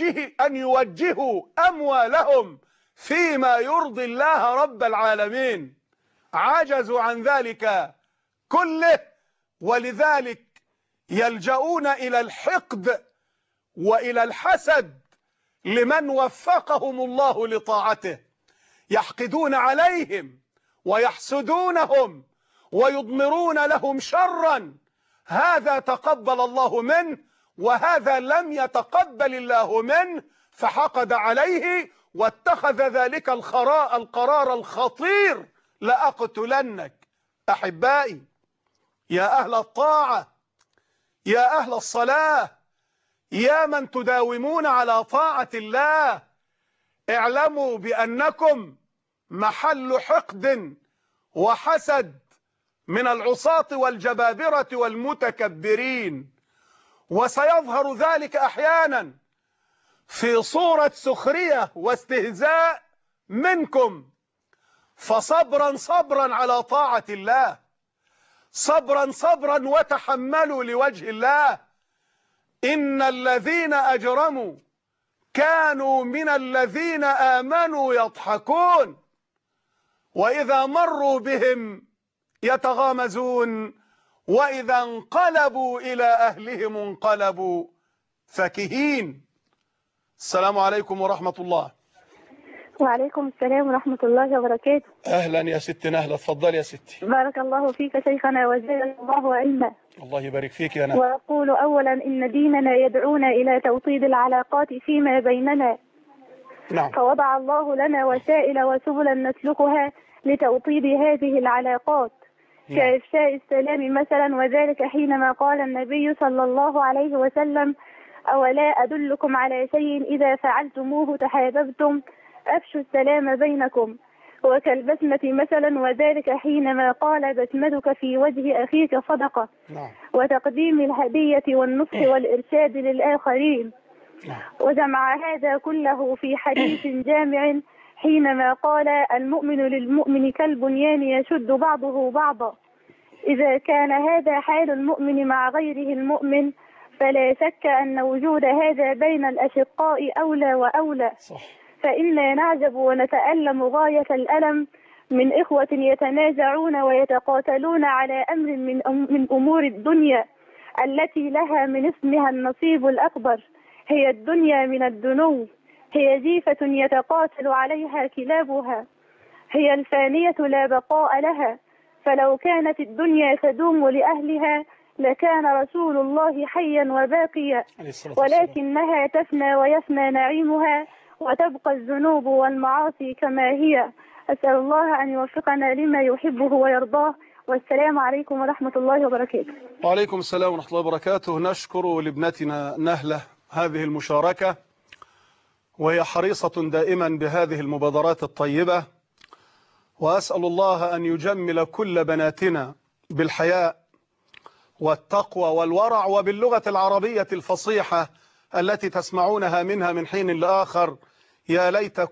يوجهوا أموالهم فيما يرضي الله رب العالمين، عجزوا عن ذلك كله. ولذلك يلجؤون إلى الحقد وإلى الحسد لمن وفقهم الله لطاعته، يحقدون عليهم ويحسدونهم ويضمرون لهم شرا. هذا تقبل الله منه وهذا لم يتقبل الله منه، فحقد عليه واتخذ ذلك القرار الخطير لأقتلنك. أحبائي، يا أهل الطاعة، يا أهل الصلاة، يا من تداومون على طاعة الله، اعلموا بأنكم محل حقد وحسد من العصاة والجبابرة والمتكبرين، وسيظهر ذلك أحيانا في صورة سخرية واستهزاء منكم. فصبرا صبرا على طاعة الله، صبرا صبرا وتحملوا لوجه الله. إن الذين أجرموا كانوا من الذين آمنوا يضحكون وإذا مروا بهم يتغامزون وإذا انقلبوا إلى أهلهم انقلبوا فكهين. السلام عليكم ورحمة الله. وعليكم السلام ورحمة الله وبركاته. أهلا يا ست نهلة، اتفضلي يا ستي. بارك الله فيك شيخنا وزاد الله علما. الله يبارك فيك يا نهلة. وأقول أولا إن ديننا يدعونا إلى توطيد العلاقات فيما بيننا. نعم. فوضع الله لنا وسائل وسبلا نسلكها لتوطيد هذه العلاقات، كإفشاء السلام مثلا، وذلك حينما قال النبي صلى الله عليه وسلم: أولا أدلكم على شيء إذا فعلتموه تحاببتم، أفشوا السلام بينكم. وكالبسمة مثلا، وذلك حينما قال: بسمتك في وجه أخيك صدقة. وتقديم الهدية والنصح والإرشاد للآخرين. وجمع هذا كله في حديث جامع حينما قال: المؤمن للمؤمن كالبنيان يشد بعضه بعضا. إذا كان هذا حال المؤمن مع غيره المؤمن فلا شك أن وجود هذا بين الأشقاء أولى وأولى. فإنا نعجب ونتألم غاية الألم من إخوة يتنازعون ويتقاتلون على أمر من أمور الدنيا التي لها من اسمها النصيب الأكبر. هي الدنيا من الدنو، هي جيفة يتقاتل عليها كلابها، هي الفانية لا بقاء لها. فلو كانت الدنيا تدوم لأهلها لكان رسول الله حيا وباقيا، ولكنها تفنى ويفنى نعيمها وتبقى الذنوب والمعاصي كما هي. أسأل الله أن يوفقنا لما يحبه ويرضاه، والسلام عليكم ورحمة الله وبركاته. وعليكم السلام ورحمة الله وبركاته. نشكر لابنتنا نهلة هذه المشاركة، وهي حريصة دائما بهذه المبادرات الطيبة، وأسأل الله أن يجمل كل بناتنا بالحياء والتقوى والورع وباللغة العربية الفصيحة التي تسمعونها منها من حين لآخر. يا ليت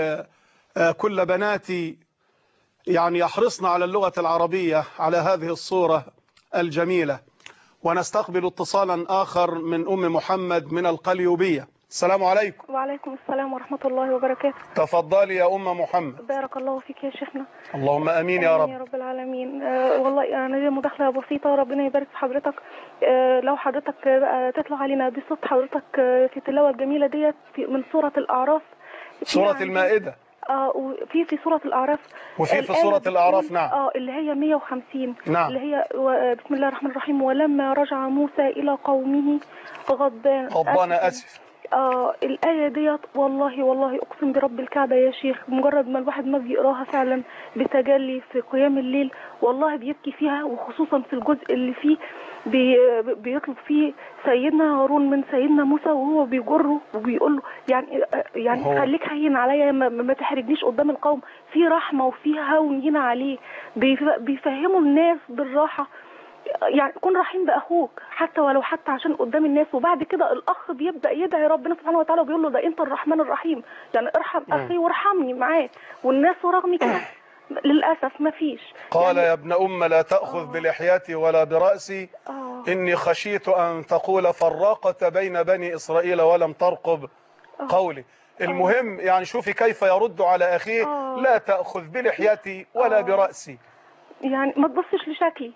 كل بناتي يعني يحرصن على اللغة العربية على هذه الصورة الجميلة. ونستقبل اتصالا آخر من أم محمد من القليوبية. السلام عليكم. وعليكم السلام ورحمة الله وبركاته. تفضلي يا أم محمد. بارك الله فيك يا شيخنا. اللهم أمين يا رب. يا رب العالمين. والله أنا دي مداخلة بسيطة، ربنا يبارك في حضرتك. لو حضرتك تطلع علينا بصوت حضرتك في التلاوة الجميلة ديت من سورة الأعراف. سورة المائدة. وفي سورة الأعراف. وفي سورة الأعراف نعم. اللي هي 150. نعم. اللي هي بسم الله الرحمن الرحيم. ولما رجع موسى إلى قومه غضبان أسف. الآية ديت والله أقسم برب الكعبة يا شيخ، مجرد ما الواحد ما بيقراها فعلا بتجلي في قيام الليل والله بيبكي فيها، وخصوصا في الجزء اللي فيه بيطلب فيه سيدنا هارون من سيدنا موسى وهو بيجره وبيقول له يعني خليك هين عليا، ما تحرجنيش قدام القوم. في رحمة وفي هون هنا عليه، بيفهموا الناس بالراحة، يعني كن رحيم باخوك حتى ولو عشان قدام الناس. وبعد كده الاخ بيبدا يدعي ربنا سبحانه وتعالى وبيقول له ده انت الرحمن الرحيم، يعني ارحم اخي وارحمني معاه. والناس رغم كده للاسف ما فيش. قال يا ابن لا تاخذ بلحيتي ولا براسي اني خشيت ان تقول فرقت بين بني اسرائيل ولم ترقب قولي. المهم يعني شوفي كيف يرد على اخيه. لا تاخذ بلحيتي ولا براسي، يعني ما تبصش لشكلي.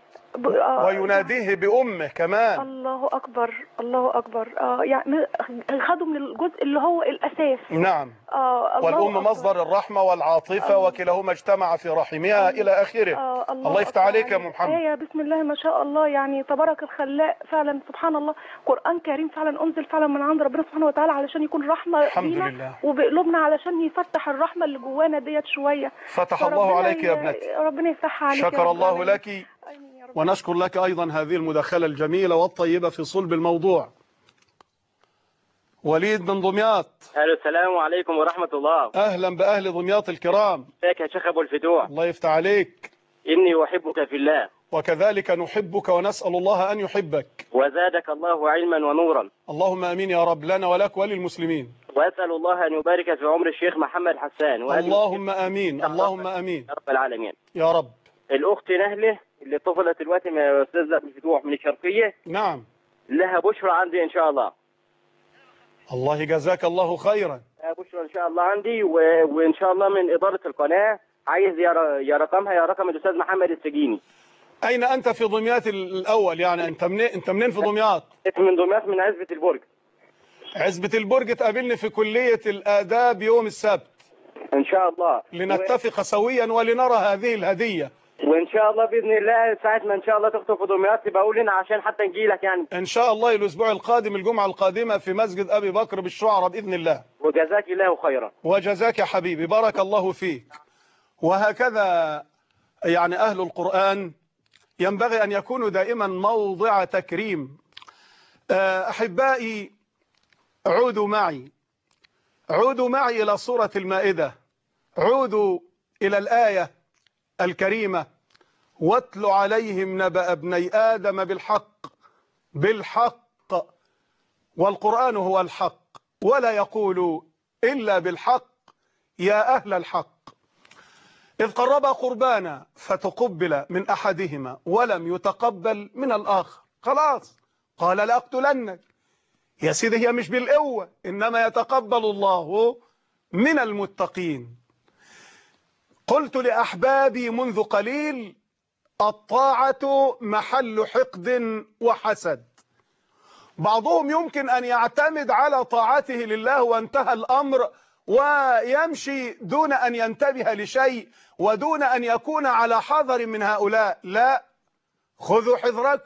ويناديه بأمه كمان. الله أكبر الله أكبر. يعني خدوا من الجزء اللي هو الأساس. نعم. والأم مصدر الرحمة والعاطفة وكلاهما اجتمع في رحمها إلى آخره. الله يفتح عليك يا محمد. بسم الله ما شاء الله، يعني تبارك الخلاق فعلا سبحان الله. قرآن كريم فعلا أنزل فعلا من عند ربنا سبحانه وتعالى علشان يكون رحمة لينا وبقلوبنا، علشان يفتح الرحمة اللي جوانا ديت شوية. فتح الله عليك يا ابنتي. ربنا يفتحها عليك. شكر الله لك ونشكر لك أيضا هذه المداخلة الجميلة والطيبة في صلب الموضوع. وليد من دمياط. السلام عليكم ورحمة الله. أهلا بأهل دمياط الكرام. ازيك يا شيخ أبو الفتوح؟ الله يفتح عليك. إني أحبك في الله. وكذلك نحبك ونسأل الله أن يحبك. وزادك الله علما ونورا. اللهم أمين يا رب، لنا ولك وللمسلمين. وأسأل الله أن يبارك في عمر الشيخ محمد حسان. اللهم أمين اللهم أمين يا رب العالمين. يا رب. الأخت نهلة اللي اتصلت دلوقتي من الأستاذ أبو الفتوح من الشرقية. نعم. لها بشرى عندي إن شاء الله. الله جزاك الله خيرا. لها بشرى إن شاء الله عندي وإن شاء الله من إدارة القناة عايز يا رقمها يا رقم الأستاذ محمد السجيني. أين أنت في دمياط الأول؟ يعني أنت منين في دمياط؟ من دمياط من عزبة البرج. عزبة البرج. تقابلني في كلية الآداب يوم السبت إن شاء الله لنتفق سويا ولنرى هذه الهدية. وإن شاء الله بإذن الله ساعة ما إن شاء الله تخطب في دمياط تبقى قول لنا عشان حتى نجي لك يعني. إن شاء الله الأسبوع القادم الجمعة القادمة في مسجد أبي بكر بالشعراء بإذن الله. وجزاك الله خيرا. وجزاك يا حبيبي، بارك الله فيك. وهكذا يعني أهل القرآن ينبغي أن يكونوا دائما موضع تكريم. أحبائي عودوا معي إلى سورة المائدة. عودوا إلى الآية الكريمة. واتل عليهم نبأ ابني آدم بالحق والقرآن هو الحق ولا يقول إلا بالحق يا أهل الحق. إذ قربا قربانا فتقبل من أحدهما ولم يتقبل من الآخر. خلاص قال لأقتلنك. يا سيدي هي مش بالقوة، إنما يتقبل الله من المتقين. قلت لأحبابي منذ قليل الطاعة محل حقد وحسد. بعضهم يمكن أن يعتمد على طاعته لله وانتهى الأمر ويمشي دون أن ينتبه لشيء ودون أن يكون على حذر من هؤلاء. لا، خذوا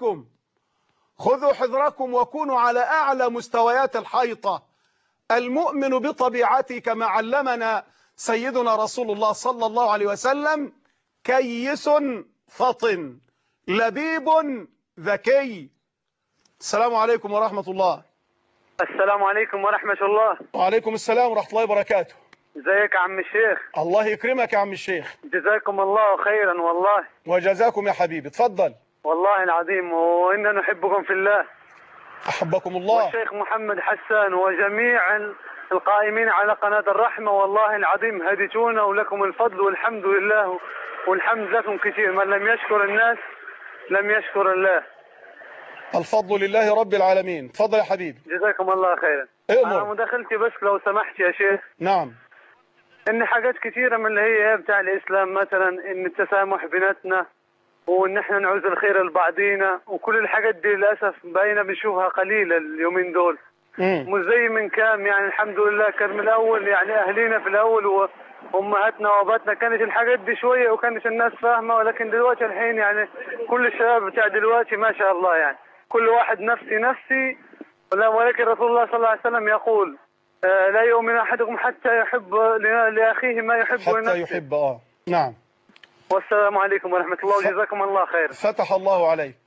حذركم وكونوا على أعلى مستويات الحيطة. المؤمن بطبيعته كما علمنا سيدنا رسول الله صلى الله عليه وسلم كيس فطن لبيب ذكي. السلام عليكم ورحمة الله. السلام عليكم ورحمة الله. وعليكم السلام ورحمة الله وبركاته. ازيك يا عم الشيخ؟ الله يكرمك يا عم الشيخ. جزاكم الله خيرا والله. وجزاكم يا حبيبي. اتفضل. والله العظيم وإنا نحبكم في الله. أحبكم الله. والشيخ محمد حسان وجميع القائمين على قناة الرحمة، والله العظيم هديتونا، ولكم الفضل والحمد لله، والحمد لكم كثير. من لم يشكر الناس لم يشكر الله. الفضل لله رب العالمين. تفضل يا حبيبي. جزاكم الله خيرا. أمر. أنا مداخلتي بس لو سمحت يا شيخ. نعم. إن حاجات كثيرة من اللي هي بتاع الإسلام، مثلا إن التسامح بيناتنا، وإن إحنا نعوز الخير لبعضينا، وكل الحاجات دي للأسف بقينا بنشوفها قليلة اليومين دول. مش زي من كام، يعني الحمد لله كان من الأول، يعني أهلينا في الأول وأمهاتنا وأباتنا كانت الحاجات دي شوية وكانت الناس فاهمة، ولكن دلوقتي الحين يعني كل الشباب بتاع دلوقتي ما شاء الله، يعني كل واحد نفسي نفسي. ولكن رسول الله صلى الله عليه وسلم يقول لا يؤمن أحدكم حتى يحب لأخيه ما يحب لنفسه. حتى يحب. نعم. والسلام عليكم ورحمة الله وجزاكم الله خير. فتح الله عليك.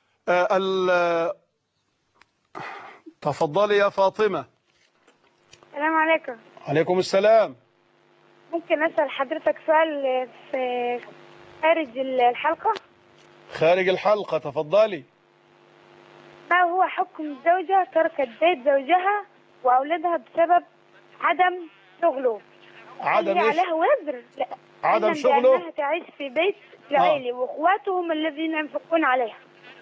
تفضلي يا فاطمة. السلام عليكم. عليكم السلام. ممكن أسأل حضرتك سؤال في خارج الحلقة؟ خارج الحلقة، تفضلي. ما هو حكم الزوجة تركت بيت زوجها وأولادها بسبب عدم شغله؟ عدم هي عليها وزر؟ لا. عدم شغله؟ لأنها تعيش في بيت العائلة وأخواتهم الذين ينفقون عليها.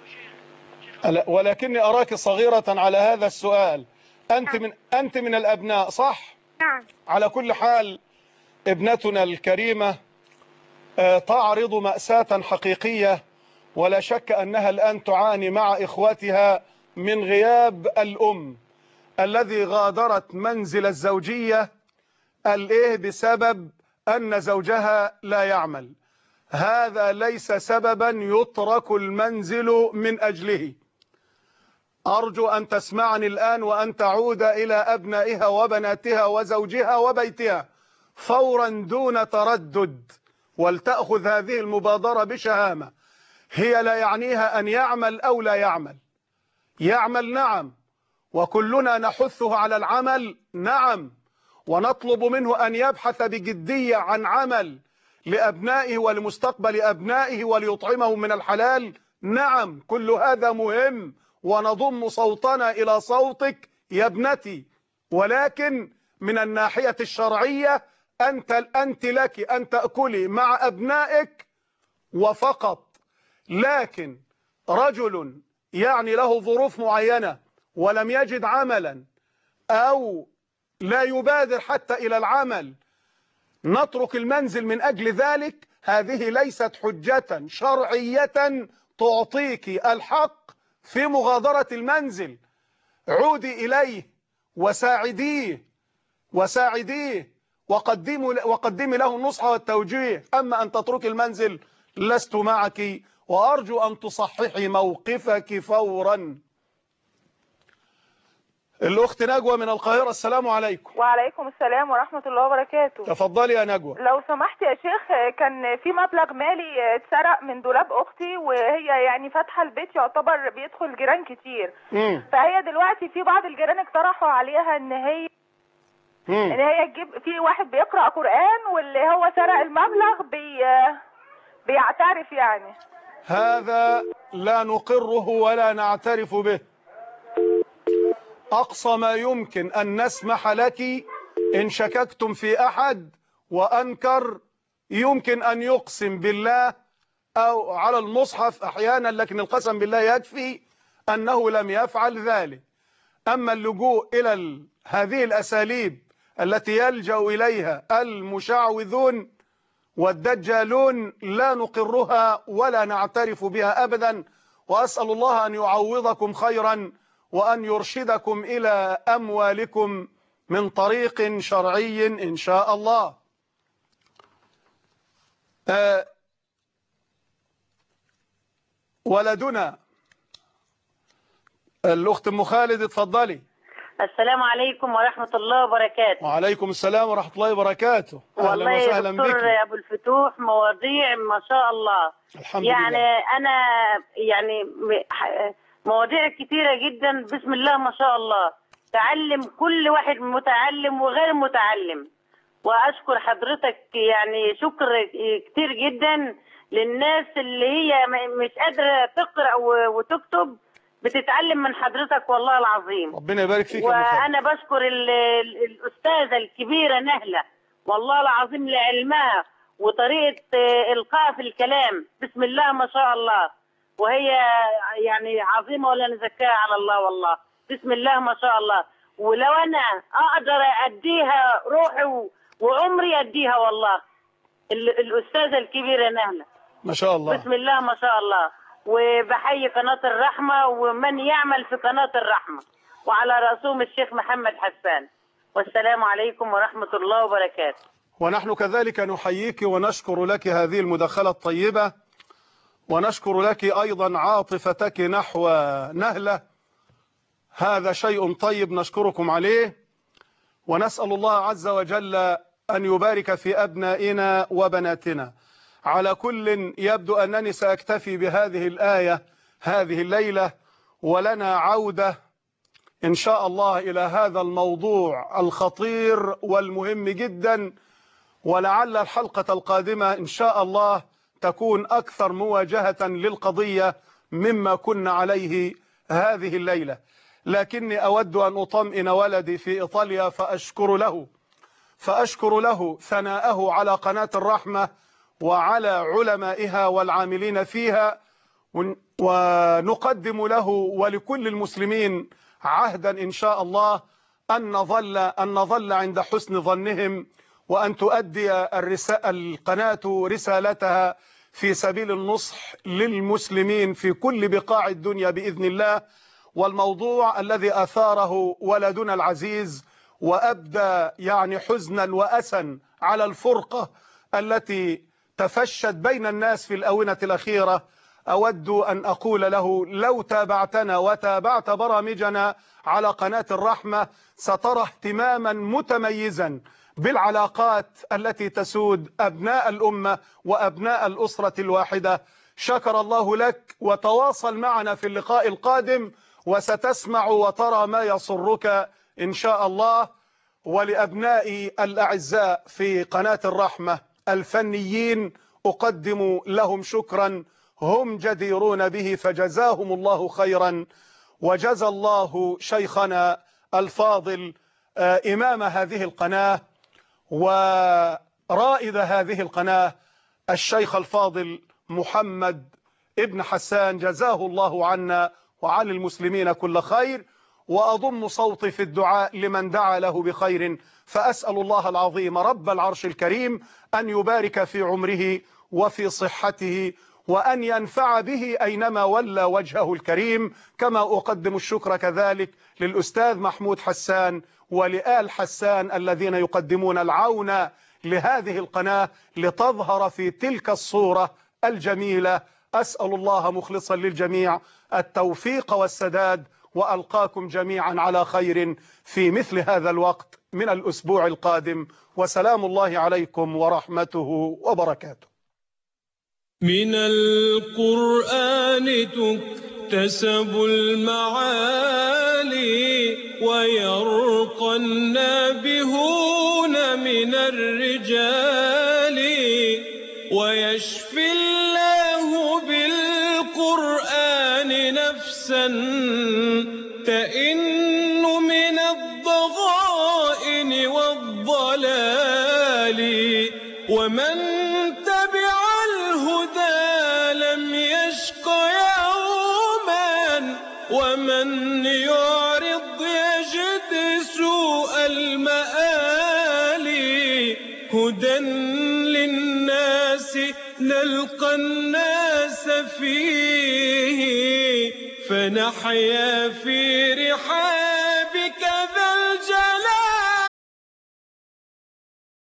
ولكني أراك صغيرة على هذا السؤال. أنت من الأبناء صح؟ نعم. على كل حال ابنتنا الكريمة تعرض مأساة حقيقية، ولا شك أنها الآن تعاني مع إخواتها من غياب الأم الذي غادرت منزل الزوجية بسبب أن زوجها لا يعمل. هذا ليس سببا يترك المنزل من أجله. أرجو أن تسمعني الآن وأن تعود إلى أبنائها وبناتها وزوجها وبيتها فورا دون تردد، ولتأخذ هذه المبادرة بشهامة. هي لا يعنيها أن يعمل أو لا يعمل. يعمل نعم، وكلنا نحثه على العمل نعم، ونطلب منه أن يبحث بجدية عن عمل لأبنائه ولمستقبل أبنائه وليطعمهم من الحلال نعم، كل هذا مهم، ونضم صوتنا إلى صوتك يا ابنتي. ولكن من الناحية الشرعية أنت لك أن تأكلي مع أبنائك وفقط. لكن رجل يعني له ظروف معينة ولم يجد عملا أو لا يبادر حتى إلى العمل، نترك المنزل من أجل ذلك، هذه ليست حجة شرعية تعطيك الحق في مغادرة المنزل. عودي إليه وساعديه وقدمي له النصح والتوجيه. أما أن تترك المنزل لست معك، وأرجو أن تصححي موقفك فورا. الأخت نجوى من القاهرة. السلام عليكم. وعليكم السلام ورحمة الله وبركاته. تفضلي يا نجوى. لو سمحت يا شيخ، كان في مبلغ مالي اتسرق من دولاب أختي، وهي يعني فاتحة البيت يعتبر بيدخل جيران كتير. فهي دلوقتي في بعض الجيران اقترحوا عليها ان هي تجيب في واحد بيقرأ قرآن، واللي هو سرق المبلغ بيعترف يعني. هذا لا نقره ولا نعترف به. أقصى ما يمكن أن نسمح لك إن شككتم في أحد وأنكر، يمكن أن يقسم بالله أو على المصحف أحيانا، لكن القسم بالله يكفي أنه لم يفعل ذلك. أما اللجوء إلى هذه الأساليب التي يلجأ إليها المشعوذون والدجالون لا نقرها ولا نعترف بها أبدا، وأسأل الله أن يعوضكم خيرا وأن يرشدكم إلى أموالكم من طريق شرعي إن شاء الله. ولدنا الأخت أم خالد، اتفضلي. السلام عليكم ورحمة الله وبركاته. وعليكم السلام ورحمة الله وبركاته. أهلا وسهلا بك. والله يا أبو الفتوح مواضيع ما شاء الله. الحمد يعني لله. أنا يعني مواضيع كثيرة جدا بسم الله ما شاء الله، تعلم كل واحد متعلم وغير متعلم. وأشكر حضرتك يعني شكر كتير جدا للناس اللي هي مش قادرة تقرأ وتكتب، بتتعلم من حضرتك والله العظيم. ربنا يبارك فيك. وانا بشكر الاستاذه الكبيره نهله والله العظيم لعلمها وطريقه القاء في الكلام، بسم الله ما شاء الله، وهي يعني عظيمه ولا نزكاها على الله والله، بسم الله ما شاء الله. ولو انا اقدر اديها روحي وعمري اديها والله الاستاذه الكبيره نهله ما شاء الله، بسم الله ما شاء الله. وبحيي قناه الرحمه ومن يعمل في قناه الرحمه، وعلى راسهم الشيخ محمد حسان. والسلام عليكم ورحمه الله وبركاته. ونحن كذلك نحييك ونشكر لك هذه المداخله الطيبه، ونشكر لك ايضا عاطفتك نحو نهله، هذا شيء طيب نشكركم عليه. ونسال الله عز وجل ان يبارك في ابنائنا وبناتنا. على كل يبدو أنني سأكتفي بهذه الآية هذه الليلة، ولنا عودة إن شاء الله إلى هذا الموضوع الخطير والمهم جدا، ولعل الحلقة القادمة إن شاء الله تكون أكثر مواجهة للقضية مما كنا عليه هذه الليلة. لكني أود أن أطمئن ولدي في إيطاليا فأشكر له ثناءه على قناة الرحمة وعلى علمائها والعاملين فيها، ونقدم له ولكل المسلمين عهدا إن شاء الله أن نظل عند حسن ظنهم، وأن تؤدي القناة رسالتها في سبيل النصح للمسلمين في كل بقاع الدنيا بإذن الله. والموضوع الذي أثاره ولدنا العزيز وأبدى يعني حزنا وأسا على الفرقة التي تفشت بين الناس في الآونة الأخيرة، أود أن أقول له لو تابعتنا وتابعت برامجنا على قناة الرحمة سترى اهتماما متميزا بالعلاقات التي تسود أبناء الأمة وأبناء الأسرة الواحدة. شكر الله لك، وتواصل معنا في اللقاء القادم وستسمع وترى ما يسرك إن شاء الله. ولأبنائي الأعزاء في قناة الرحمة الفنيين أقدم لهم شكرا هم جديرون به، فجزاهم الله خيرا. وجزى الله شيخنا الفاضل إمام هذه القناة ورائد هذه القناة الشيخ الفاضل محمد ابن حسان، جزاه الله عنا وعن المسلمين كل خير. وأضم صوتي في الدعاء لمن دعا له بخير، فأسأل الله العظيم رب العرش الكريم أن يبارك في عمره وفي صحته، وأن ينفع به أينما ولى وجهه الكريم. كما أقدم الشكر كذلك للأستاذ محمود حسان ولآل حسان الذين يقدمون العون لهذه القناة لتظهر في تلك الصورة الجميلة. أسأل الله مخلصا للجميع التوفيق والسداد، وألقاكم جميعا على خير في مثل هذا الوقت من الأسبوع القادم، وسلام الله عليكم ورحمته وبركاته. من القرآن تكتسب المعالي ويرقى النابهون من الرجال، ويشفي الله بالقرآن نفسا تئن من الضغائن والضلال. ومن تبع الهدى لم يشق يوما، ومن يعرض يجد سوء المآل. هدى للناس نلقى الناس فيه، فنحيا في رحال